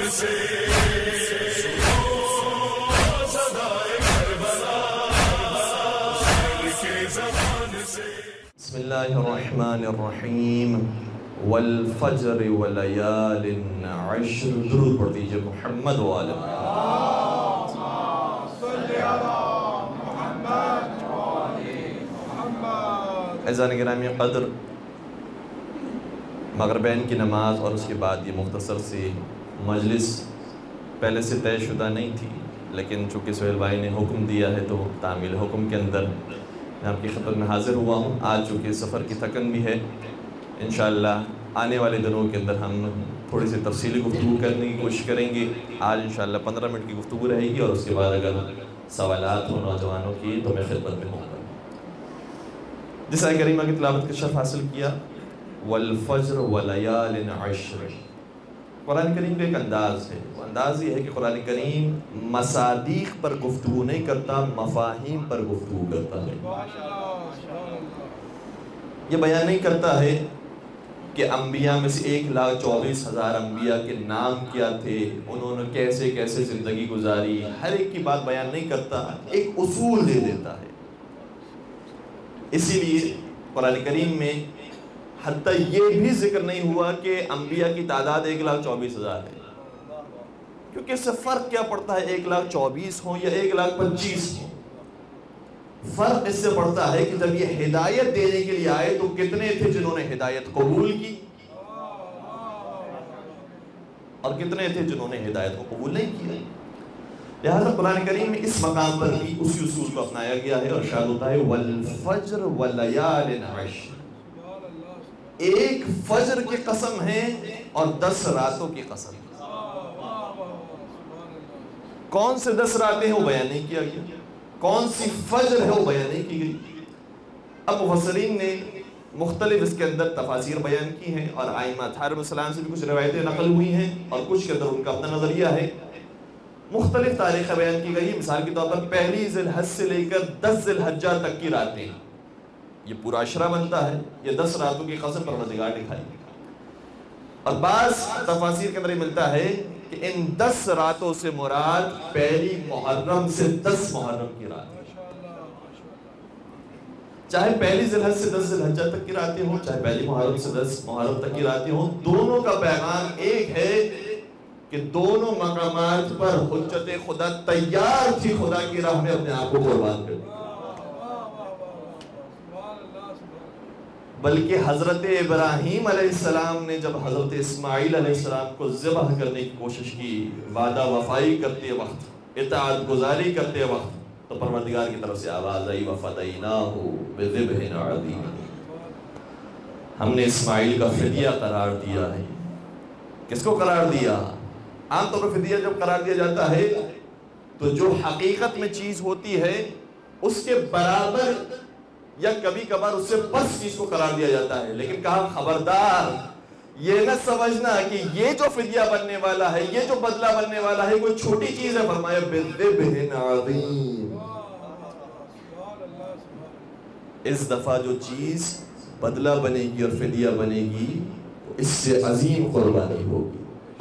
سے بسم اللہ الرحمن الرحیم والفجر ولیال عشر. درود پڑھ دیجئے محمد و آل محمد. اعزائے گرامی قدر، مغربین کی نماز اور اس کے بعد یہ مختصر سی مجلس پہلے سے طے شدہ نہیں تھی، لیکن چونکہ سہیل بھائی نے حکم دیا ہے تو تعمیل حکم کے اندر میں آپ کی خدمت میں حاضر ہوا ہوں. آج چونکہ سفر کی تھکن بھی ہے، انشاءاللہ آنے والے دنوں کے اندر ہم تھوڑی سی تفصیلی گفتگو کرنے کی کوشش کریں گے. آج انشاءاللہ 15 منٹ کی گفتگو رہے گی اور اس کے بعد اگر سوالات ہوں نوجوانوں کی تو میں خدمت میں ہوں گا. جس آیت کریمہ کی تلاوت کا شرف حاصل کیا، والفجر ولیال عشر. قرآن کریم کا ایک انداز ہے، وہ انداز یہ ہے کہ قرآن کریم مصادیق پر گفتگو نہیں کرتا، مفاہیم پر گفتگو کرتا ہے. یہ بیان نہیں کرتا ہے کہ انبیاء میں سے 1,24,000 انبیاء کے نام کیا تھے، انہوں نے کیسے کیسے زندگی گزاری، ہر ایک کی بات بیان نہیں کرتا، ایک اصول دے دیتا ہے. اسی لیے قرآن کریم میں حتیٰ یہ بھی ذکر نہیں ہوا کہ انبیاء کی تعداد 1,24,000 ہے، کیونکہ اس سے فرق کیا پڑتا ہے 1,24,000 ہوں یا 1,25,000 ہوں. فرق اس سے پڑتا ہے کہ جب یہ ہدایت دینے کے لیے آئے تو کتنے تھے جنہوں نے ہدایت قبول کی اور کتنے تھے جنہوں نے ہدایت کو قبول نہیں کیا. لہذا قرآن کریم میں اس مقام پر بھی اسی اصول کو اپنایا گیا ہے اور ارشاد ہوتا ہے والفجر ولیال عشر. ایک فجر کی قسم ہے اور 10 راتوں کی قسم ہے. کون سے 10 راتیں ہیں وہ بیان نہیں کیا گیا، کون سی فجر ہے وہ بیان نہیں کی گئی. اب مفسرین نے مختلف اس کے اندر تفاسیر بیان کی ہیں اور ائمہ اطہار علیہ السلام سے بھی کچھ روایتیں نقل ہوئی ہیں اور کچھ کے اندر ان کا اپنا نظریہ ہے. مختلف تاریخیں بیان کی گئی. مثال کے طور پر پہلی ذی الحج سے لے کر 10 ذی الحجہ تک کی راتیں، یہ پورا عشرہ بنتا ہے، یہ 10 راتوں کی قسم پروردگار نے کھائی. اور بعض تفاسیر کے اندر یہ ملتا ہے کہ ان 10 راتوں سے مراد پہلی محرم سے 10 محرم کی رات، چاہے پہلی ذی الحج سے 10 ذی الحجہ تک کی راتیں ہوں، چاہے پہلی محرم سے 10 محرم تک کی راتیں ہوں، دونوں کا پیغام ایک ہے کہ دونوں مقامات پر حجت خدا تیار تھی خدا کی راہ میں اپنے آپ کو قربان کرنے. بلکہ حضرت ابراہیم علیہ السلام نے جب حضرت اسماعیل علیہ السلام کو ذبح کرنے کی کوشش کی، وعدہ وفائی کرتے وقت، اطاعت گزاری کرتے وقت، تو پروردگار کی طرف سے آواز آئی وَفَدَيْنَاهُ بِذِبْحٍ عَظِيمٍ. ہم نے اسماعیل کا فدیہ قرار دیا ہے. کس کو قرار دیا؟ عام طور پر فدیہ جب قرار دیا جاتا ہے تو جو حقیقت میں چیز ہوتی ہے اس کے برابر یا کبھی کبھار اس سے پس چیز کو قرار دیا جاتا ہے. لیکن کہا خبردار یہ نہ سمجھنا کہ یہ جو فدیہ بننے والا ہے، یہ جو بدلہ بننے والا ہے کوئی چھوٹی چیز ہے. فرمایا بِذِبْحٍ عَظِيمٍ. اس دفعہ جو چیز بدلہ بنے گی اور فدیہ بنے گی اس سے عظیم قربانی ہوگی.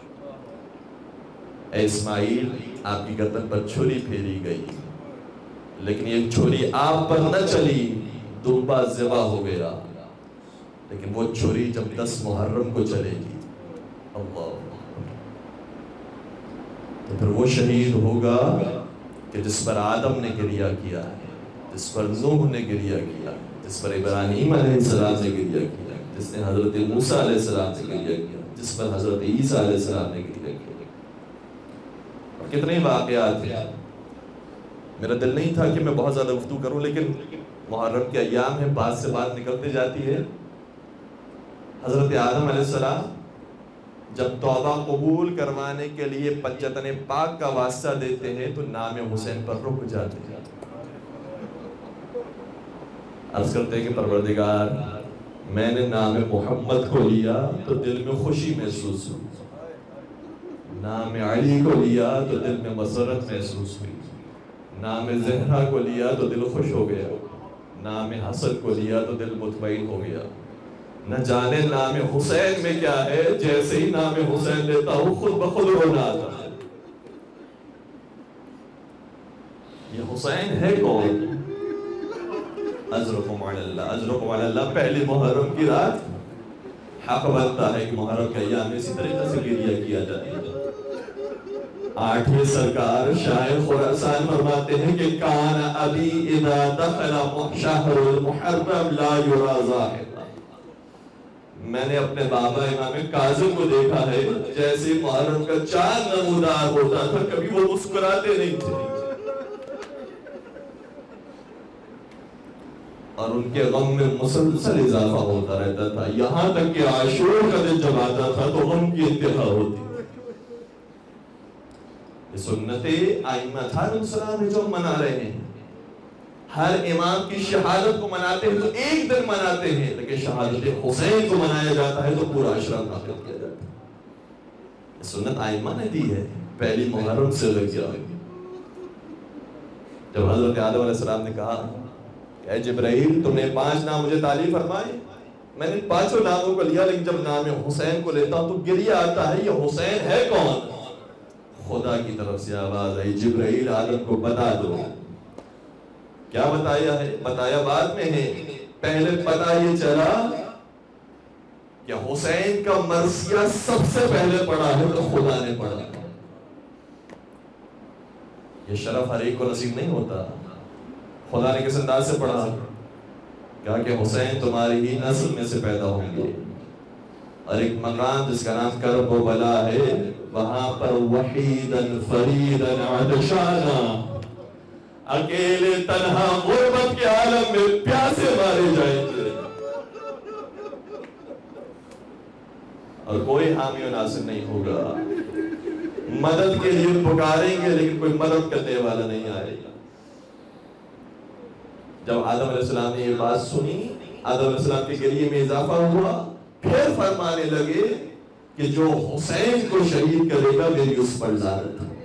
اے اسماعیل، آپ کی گردن پر چھری پھیری گئی، لیکن یہ چھری آپ پر نہ چلی، دمبا ذبح ہو گیا. لیکن وہ چھری جب 10 محرم کو چلے گی، اللہ، تو پھر وہ شہید ہوگا کہ جس پر آدم نے گریہ کیا ہے، جس پر نوح نے گریہ کیا ہے، جس پر ابراہیم علیہ السلام نے گریہ کیا ہے، جس نے حضرت موسیٰ علیہ السلام نے گریہ کیا، جس پر حضرت عیسیٰ علیہ السلام نے گریہ کیا. اور کتنے واقعات ہیں. میرا دل نہیں تھا کہ میں بہت زیادہ گفتگو کروں، لیکن محرم کے ایام ہیں، بات سے بات نکلتے جاتی ہے. حضرت آدم علیہ السلام جب توبہ قبول کروانے کے لیے پنجتن پاک کا واسطہ دیتے ہیں تو نام حسین پر رک جاتے ہیں. عرض کرتے ہیں کہ پروردگار، میں نے نام محمد کو لیا تو دل میں خوشی محسوس ہوئی، نام علی کو لیا تو دل میں مسرت محسوس ہوئی، نام زہرا کو لیا تو دل خوش ہو گیا، نام حسن کو لیا تو دل مطمئن ہو گیا، نہ جانے نام حسین میں کیا ہے، جیسے ہی نام حسین لیتا ہوں خود بخود رونا آتا ہے۔ یہ حسین ہے کون؟ اجرکم علی اللہ، اجرکم علی اللہ۔ پہلی محرم کی رات حق بنتا ہے کہ محرم کے ایام اسی طریقے سے گریہ کیا جائے۔ 8ویں سرکار شاہ خراسان فرماتے ہیں کہ کان ابی اذا دخل شہر المحرم لا یرا ضاحکا، میں نے اپنے بابا امام کاظم کو دیکھا ہے جیسے محرم کا چاند نمودار ہوتا تھا، کبھی وہ مسکراتے نہیں تھے، اور ان کے غم میں مسلسل اضافہ ہوتا رہتا تھا، یہاں تک کہ عاشور کا دن جب آتا تھا تو غم کی انتہا ہوتی۔ یہ سنت ائمہ السلام جو منا رہے ہیں، ہر امام کی شہادت کو مناتے ہیں تو ایک دن مناتے ہیں، لیکن شہادت حسین کو منایا جاتا ہے تو پورا عشرہ نافذ کیا جاتا ہے۔ یہ سنت ائمہ نے دی ہے، پہلی محرم سے لگ گیا۔ جب حضرت آدم علیہ السلام نے کہا کہ اے جبرائیل تم نے 5 نام مجھے تعلیم فرمائے، میں نے 5 ناموں کو لیا، لیکن جب نام حسین کو لیتا ہوں تو گریہ آتا ہے، یہ حسین ہے کون؟ خدا کی طرف سے آواز آئی جبرائیل آدم کو بتا دو۔ کیا بتایا ہے؟ بتایا بعد میں ہے، پہلے پتا یہ چلا کہ حسین کا مرثیہ سب سے پہلے پڑھا ہے تو خدا نے پڑھا۔ یہ شرف ہر ایک کو نصیب نہیں ہوتا۔ خدا نے کس انداز سے پڑھا؟ کہا کہ حسین تمہاری ہی نسل میں سے پیدا ہوں گے، اور ایک مقام جس کا نام کرب و بلا ہے، وہاں پر وحیدن فریدن عطشانا، اکیلے تنہا غربت کے عالم میں پیاسے مارے جائیں گے، اور کوئی حامی و ناصر نہیں ہوگا۔ مدد کے لیے پکاریں گے لیکن کوئی مدد کرنے والا نہیں آئے گا۔ جب آدم علیہ السلام نے یہ بات سنی، آدم علیہ السلام کے گریے میں اضافہ ہوا، پھر فرمانے لگے کہ جو حسین کو شہید کرے گا میری اس پر لعنت ہے۔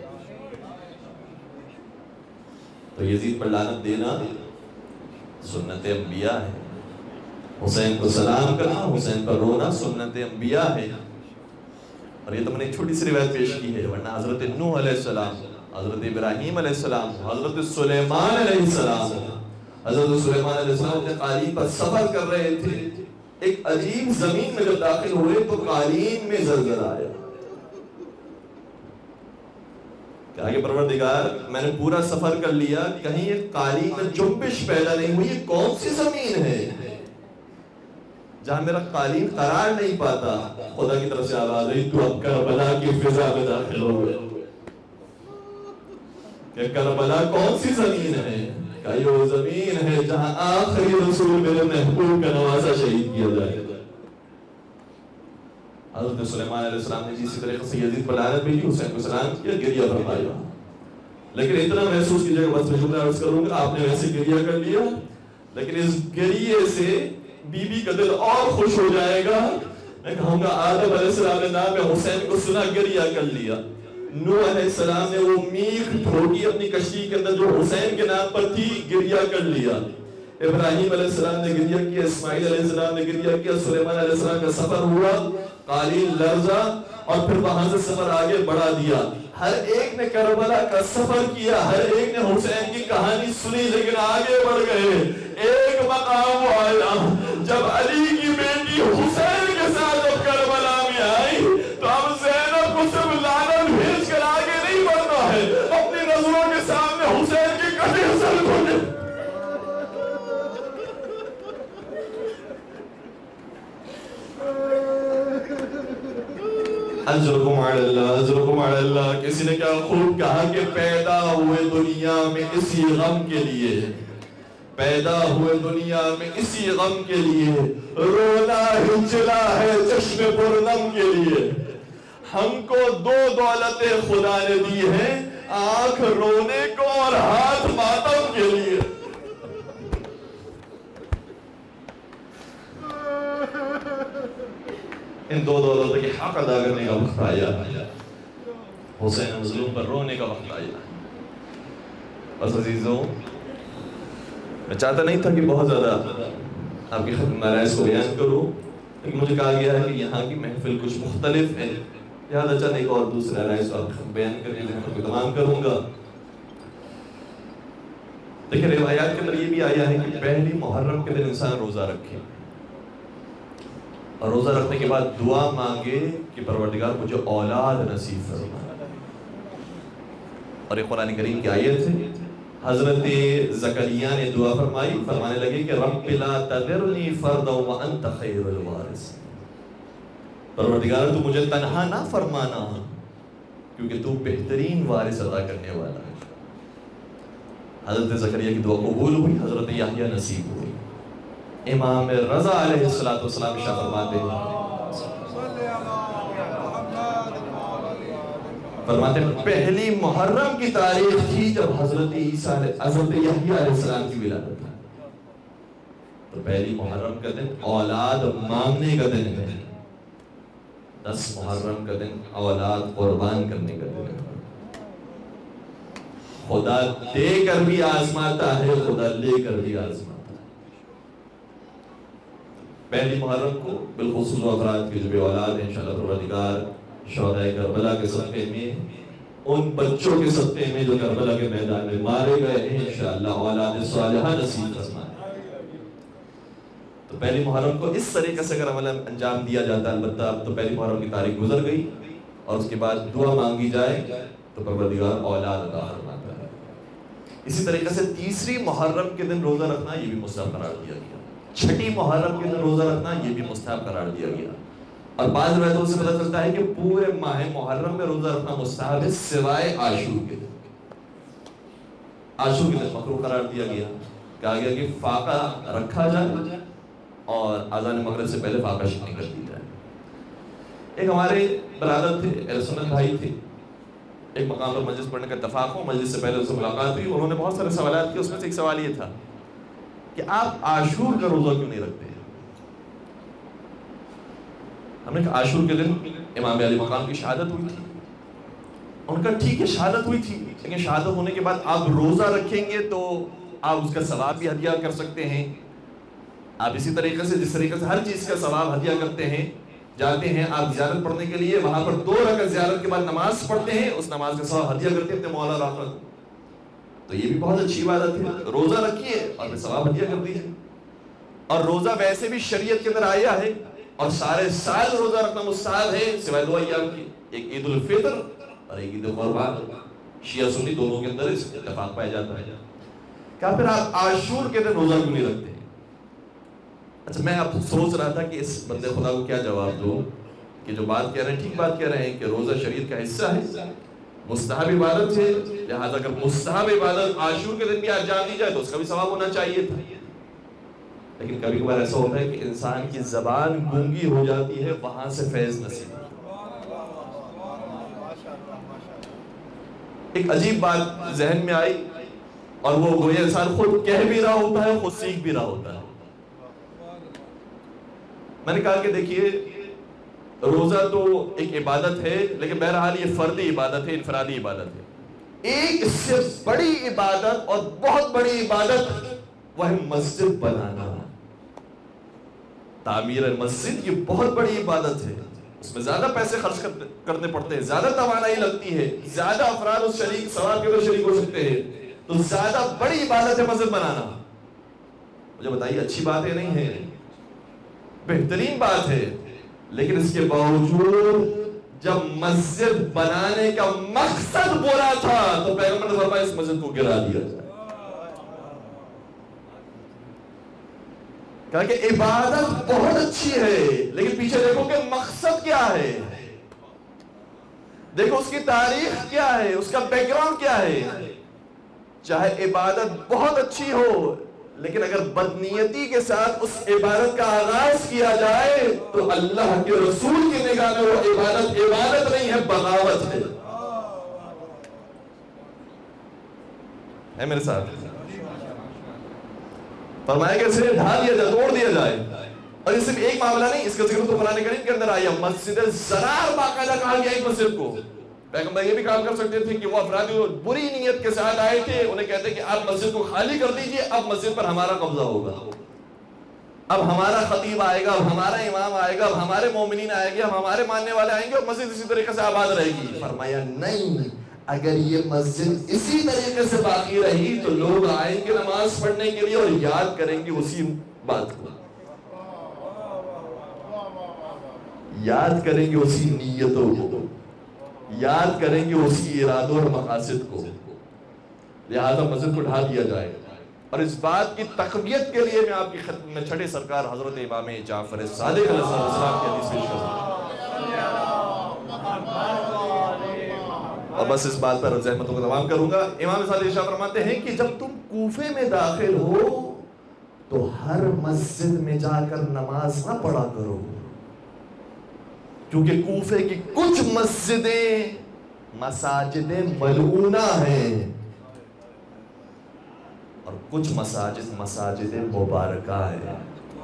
تو یزید پر لعنت دینا سنت انبیاء ہے، حسین کو سلام کرنا، حسین پر رونا سنت انبیاء ہے۔ اور یہ تو میں نے ایک چھوٹی سی روایت پیش کی ہے، ورنہ حضرت نوح علیہ السلام، حضرت ابراہیم علیہ السلام، حضرت سلیمان علیہ السلام، حضرت سلیمان علیہ السلام اپنے قالین پر سفر کر رہے تھے، ایک عجیب زمین میں جب داخل ہوئے تو قالین میں زلزلہ آیا۔ کہا کہ پروردگار میں نے پورا سفر کر لیا، کہیں یہ قالین میں جنبش پیدا نہیں ہوئی، یہ کون سی زمین ہے جہاں میرا قالین قرار نہیں پاتا؟ خدا کی طرف سے آواز آئی تو اب کربلا کی فضا میں داخل ہو گئے کہ کربلا کون سی زمین ہے؟ کہ یہ وہ زمین ہے جہاں آخری رسول میرے محبوب کا نوازہ شہید کیا جائے گا۔ حضرت سلیمان علیہ السلام نے اسی طریقے سے یزید پر لعنت بھیجی، حسین کو سلام کیا، گریہ فرمایا۔ لیکن اتنا محسوس کیجیے گا، بس میں جملہ عرض کروں گا، آپ نے ویسے گریہ کر لیا، لیکن اس گریہ سے بی بی کا دل اور خوش ہو جائے گا۔ میں کہوں گا آدم علیہ السلام نے نام حسین کو سنا، گریہ کر لیا۔ نوح علیہ السلام نے وہ میخ ٹھوکی اپنی کشتی کے اندر جو حسین کے نام پر تھی، گریہ کر لیا۔ ابراہیم علیہ السلام نے گریہ کیا، اسماعیل علیہ السلام نے گریہ کیا، سلیمان علیہ السلام کا سفر ہوا، قالین لرزا، اور پھر وہاں سے سفر آگے بڑھا دیا۔ ہر ایک نے کربلا کا سفر کیا، ہر ایک نے حسین کی کہانی سنی، لیکن آگے بڑھ گئے۔ ایک مقام وہ آیا جب علی کی بیٹی حسین کے ساتھ جب کربلا میں آئی تو اب زینب کو صرف لعنت بھیج کر آگے نہیں بڑھنا ہے، اپنی نظروں کے سامنے حسین کی کٹی حسن کو اجرکم علی اللہ، اجرکم علی اللہ۔ کسی نے کیا خوب کہا کہ پیدا ہوئے دنیا میں اسی غم کے لیے، پیدا ہوئے دنیا میں اسی غم کے لیے، رونا ہی چلا ہے چشم پرنم کے لیے۔ ہم کو 2 دولتیں خدا نے دی ہیں، آنکھ رونے کو اور ہاتھ ماتم کے لیے۔ ان 2 دولتوں کے حق ادا کرنے کا وقت آیا، حسین مظلوم پر رونے کا وقت آیا۔ بس عزیزوں، میں چاہتا نہیں تھا کہ بہت زیادہ آپ کی خدمت میں اس کو بیان کروں، لیکن مجھے کہا گیا ہے کہ یہاں کی محفل کچھ مختلف ہے، لہٰذا چند ایک اور دوسرا رائے اس وقت بیان کر کے ذہن کو تمام کروں گا۔ دیکھیں روایات کے اندر یہ بھی آیا ہے کہ پہلی محرم کے دن انسان روزہ رکھے اور روزہ رکھنے کے بعد دعا مانگے کہ پروردگار مجھے اولاد نصیب فرما۔ اور یہ قرآن کریم کی آیت ہے، حضرت زکریا نے دعا فرمائی، فرمانے لگے کہ رب لا تذرنی فردا وانت خیر الوارث، پروردگار تو مجھے تنہا نہ فرمانا کیونکہ تو بہترین وارث عطا کرنے والا ہے۔ حضرت زکریا کی دعا قبول ہوئی، حضرت یحییٰ نصیب ہوئی۔ امام رضا علیہ السلام ارشاد فرماتے ہیں پہلی محرم کی تاریخ تھی جب حضرت یحییٰ علیہ السلام کی ولادت ہے، تو پہلی محرم کا دن اولاد مانگنے کا دن ہے، 10 محرم کا دن اولاد قربان کرنے کا دن ہے۔ خدا دے کر بھی آزماتا ہے، خدا لے کر بھی آزماتا ہے۔ پہلی محرم کو بالخصوص افراد کی جو بے اولاد ہیں انشاءاللہ پروردگار شہدائے کربلا کے صدقے میں، ان بچوں کے صدقے میں جو کربلا کے میدان میں مارے گئے ہیں، انشاءاللہ اولاد صالحہ نصیب فرمائے۔ تو پہلی محرم کو اس طریقے سے اگر عمل انجام دیا جاتا ہے، البتہ اب تو پہلی محرم کی تاریخ گزر گئی اور اس کے بعد دعا مانگی جائے تو پروردگار اولاد عطا فرماتا ہے۔ اسی طریقے سے تیسری محرم کے دن روزہ رکھنا یہ بھی مستحب قرار دیا گیا، چھٹی محرم کے دن روزہ رکھنا یہ بھی مستحب قرار دیا گیا، اور بعض روایتوں سے پتہ چلتا ہے کہ پورے ماہ محرم میں روزہ رکھنا مستحب ہے سوائے عاشور کے دن۔ عاشور کے دن مکروہ قرار دیا گیا، کہا گیا کہ فاقہ رکھا جائے اور اذان مغرب سے پہلے فاقہ شکنی کر دی جائے۔ ایک ہمارے برادر تھے، اہل سنت بھائی تھے، ایک مقام پر مجلس پڑھنے کا اتفاق ہو، مجلس سے پہلے ان سے ملاقات ہوئی، انہوں نے بہت سارے سوالات کیے، اس میں سے ایک سوال یہ تھا کہ آپ عاشور کا روزہ کیوں نہیں رکھتے ہیں؟ ہم نے کہا عاشور کے دن امام علی مقام کی شہادت ہوئی تھی۔ ان کا ٹھیک ہے شہادت ہوئی تھی، لیکن شہادت ہونے کے بعد آپ روزہ رکھیں گے تو آپ اس کا ثواب بھی ہدیہ کر سکتے ہیں، آپ اسی طریقے سے جس طریقے سے ہر چیز کا ثواب ہدیہ کرتے ہیں، جاتے ہیں آپ زیارت پڑھنے کے لیے، وہاں پر 2 رکعت زیارت کے بعد نماز پڑھتے ہیں، اس نماز کا ثواب ہدیہ کرتے ہیں اپنے مولا راقہ کو، تو یہ بھی بہت اچھی عبادت ہے۔ روزہ رکھیے اور پھر ثواب ہدیہ کر دیجیے۔ اور روزہ ویسے بھی شریعت کے اندر آیا ہے اور سارے سال روزہ رکھنا مستحب ہے سوائے 2 ایام کی، ایک عید الفطر اور ایک عید قربان۔ شیعہ سنی دونوں کے اندر اس اتفاق پایا جاتا ہے۔ کہا پھر آپ عاشور کے دن روزہ کیوں نہیں رکھتے؟ اچھا میں اب سوچ رہا تھا کہ اس بندے خدا کو کیا جواب دوں کہ جو بات کہہ رہے ہیں ٹھیک بات کہہ رہے ہیں کہ روزہ شریعت کا حصہ ہے، مستحب عبادت ہے، لہٰذا اگر مستحب عبادت عاشور کے دن بھی انجام دی جائے تو اس کا بھی ثواب ہونا چاہیے تھا۔ لیکن کبھی کبھار ایسا ہوتا ہے کہ انسان کی زبان گونگی ہو جاتی ہے، وہاں سے فیض نصیب ہوتا ہے۔ ایک عجیب بات ذہن میں آئی اور وہ گویا انسان خود کہہ بھی رہا ہوتا ہے، خود سیکھ بھی رہا ہوتا ہے۔ میں نے کہا کہ دیکھیے روزہ تو ایک عبادت ہے، لیکن بہرحال یہ فردی عبادت ہے، انفرادی عبادت ہے۔ ایک اس سے بڑی عبادت اور بہت بڑی عبادت وہ ہے مسجد بنانا، تعمیر مسجد، یہ بہت بڑی عبادت ہے، اس میں زیادہ پیسے خرچ کرنے پڑتے ہیں، زیادہ توانائی لگتی ہے، زیادہ افراد اس شریک ثواب کے اندر شریک ہو سکتے ہیں، تو زیادہ بڑی عبادت ہے مسجد بنانا۔ مجھے بتائیے اچھی بات ہے نہیں ہے؟ بہترین بات ہے، لیکن اس کے باوجود جب مسجد بنانے کا مقصد برا تھا تو پیغمبر نے فرمایا اس مسجد کو گرا دیا جائے۔ کہا کہ عبادت بہت اچھی ہے، لیکن پیچھے دیکھو کہ مقصد کیا ہے، دیکھو اس کی تاریخ کیا ہے، اس کا بیک گراؤنڈ کیا ہے۔ چاہے عبادت بہت اچھی ہو، لیکن اگر بدنیتی کے ساتھ اس عبادت کا آغاز کیا جائے تو اللہ کے رسول کی نگاہ میں وہ عبادت نہیں ہے، بغاوت ہے۔ میرے ساتھ فرمایا کہ اسے ڈھا دیا جائے، توڑ دیا جائے، اور یہ صرف ایک معاملہ نہیں، اس کا ذکر تو قرآن کریم کے اندر آیا، مسجد زرار باقاعدہ کہا گیا ایک مسجد کو۔ پیغمبر یہ بھی کام کر سکتے تھے کہ وہ افراد جو بری نیت کے ساتھ آئے تھے انہیں کہتے کہ آپ مسجد کو خالی کر دیجئے، اب مسجد پر ہمارا قبضہ ہوگا، اب ہمارا خطیب آئے گا، اب ہمارا امام آئے گا، اب ہمارے مومنین آئے گے، اب ہمارے ماننے والے آئیں گے اور مسجد اسی طریقے سے آباد رہے گی۔ فرمایا نہیں، اگر یہ مسجد اسی طریقے سے باقی رہی تو لوگ آئیں گے نماز پڑھنے کے لیے اور یاد کریں گے اسی بات کو، یاد کریں گے اسی نیتوں کو، یاد کریں گے اسی ارادوں اور مقاصد کو، لہذا مسجد کو ڈھا دیا جائے۔ اور اس بات کی تقویت کے لیے میں آپ کی خدمت میں چھٹے سرکار حضرت امام جعفر صادق علیہ السلام کی حدیث پیش کروں اور بس اس بات پر زحمتوں کو تمام کروں گا۔ امام صادق ارشاد فرماتے ہیں کہ جب تم کوفے میں داخل ہو تو ہر مسجد میں جا کر نماز نہ پڑھا کرو، کیونکہ کوفے کی کچھ مسجدیں مساجد ملعونہ ہیں اور کچھ مساجد مبارکہ ہے،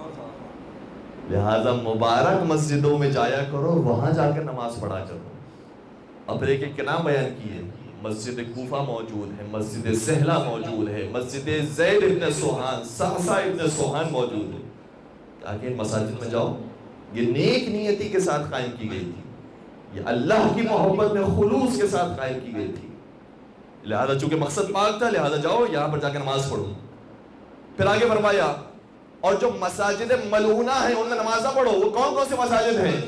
لہذا مبارک مسجدوں میں جایا کرو، وہاں جا کر نماز پڑھا کرو۔ اب ایک ایک کے نام بیان کیے، مسجد کوفہ موجود ہے، مسجد سہلہ موجود ہے، مسجد زید ابن سوہان، سعصع ابن سوہان موجود ہے۔ تاکہ مساجد میں جاؤ، یہ نیک نیتی کے ساتھ قائم کی گئی تھی، یہ اللہ کی محبت میں خلوص کے ساتھ قائم کی گئی تھی، لہذا چونکہ مقصد پاک تھا لہذا جاؤ یہاں پر جا کے نماز پڑھو۔ پھر آگے فرمایا اور جو مساجد ملعونہ ہیں ان میں نماز نہ پڑھو۔ وہ کون کون سے مساجد ہیں؟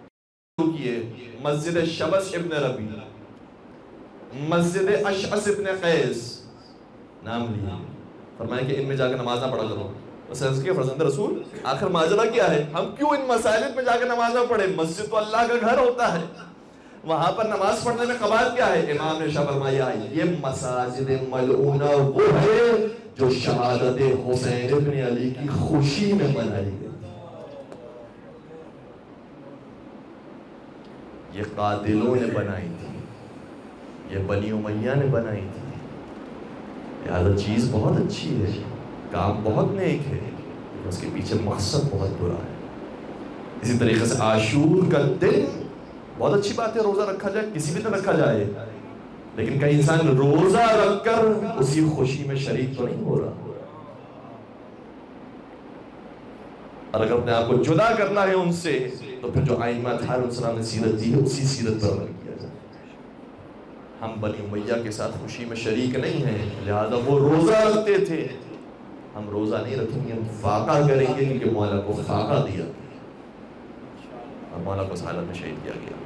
مسجد شبش ابن ربی، مسجد اشعث ابن قیس، نام لیا، فرمایا کہ ان میں جا کے نماز نہ پڑھا کرو۔ فرزند رسول آخر ماجرا کیا ہے؟ ہم کیوں ان مساجد میں جا کے نماز نہ پڑھیں؟ مسجد تو اللہ کا گھر ہوتا ہے، وہاں پر نماز پڑھنے میں قواعد کیا ہے؟ امام نے شاہ فرمایا یہ مساجد ملعونہ وہ ہے جو شہادت حسین ابن علی کی خوشی میں بنائی گئی، یہ قاتلوں نے بنائی تھی، یہ بنی امیہ نے بنائی تھی، لہذا چیز بہت اچھی ہے، کام بہت نیک ہے، لیکن اس کے پیچھے مقصد بہت برا ہے۔ اسی طریقے سے عاشور کا دن بہت اچھی بات ہے، روزہ رکھا جائے، کسی بھی طرح رکھا جائے، لیکن کئی انسان روزہ رکھ کر اسی خوشی میں شریک تو نہیں ہو رہا۔ اور اگر اپنے آپ کو جدا کرنا ہے ان سے تو پھر جو ائمہ طاہر علیہ السلام نے سیرت دی ہے اسی سیرت پر عمل کیا جائے۔ ہم بنی امیہ کے ساتھ خوشی میں شریک نہیں ہیں، لہذا وہ روزہ رکھتے تھے، ہم روزہ نہیں رکھیں گے، ہم فاقہ کریں گے، کیونکہ مولا کو فاقہ دیا اور مولا کو اس حالت میں شہید کیا گیا۔